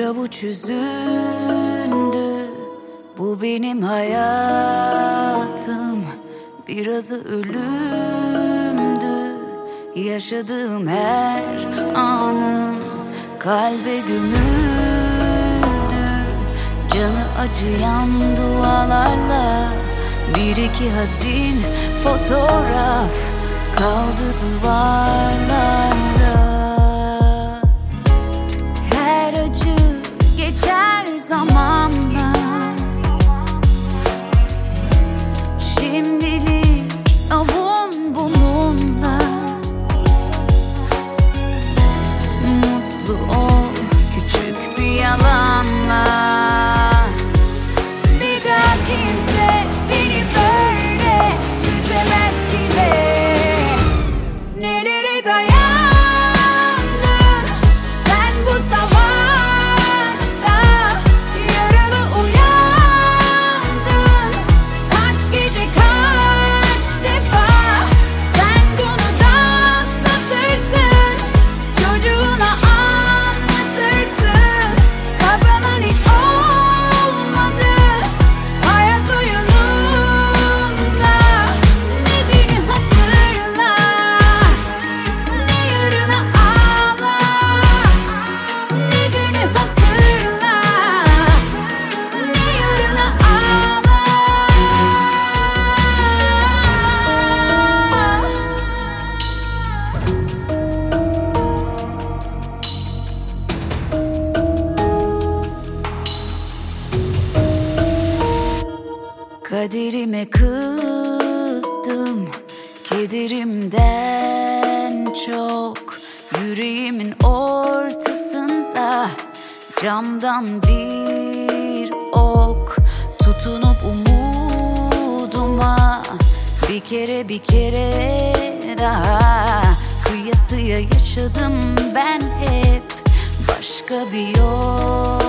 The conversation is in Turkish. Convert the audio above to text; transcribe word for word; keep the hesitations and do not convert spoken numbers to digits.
avuç üzündü. Bu benim hayatım, birazı ölümdü. Yaşadığım her anın kalbe gömüldü. Canı acıyan dualarla bir iki hazin fotoğraf kaldı duvarlarda. Her acı geçer zamanla. Şimdilik avun bununla. Mutlu ol küçük bir yalanla. Bir daha kimse beni böyle üzemez ki de. Nelere dayandın sen bu savaşta. Yaralı uyandın kaç gece kaç defa. Sen bunu da atlatırsın, çocuğuna anlatırsın. Kazanan hiç olmadı hayat oyununda. Ne dünü hatırla, ne yarına ağla. Ne dünü hatırla, ne yarına ağla. Kaderime kızdım, kederimden çok. Yüreğimin ortasında camdan bir ok. Tutunup umuduma bir kere bir kere daha. Kıyasıya yaşadım ben hep başka bir yol.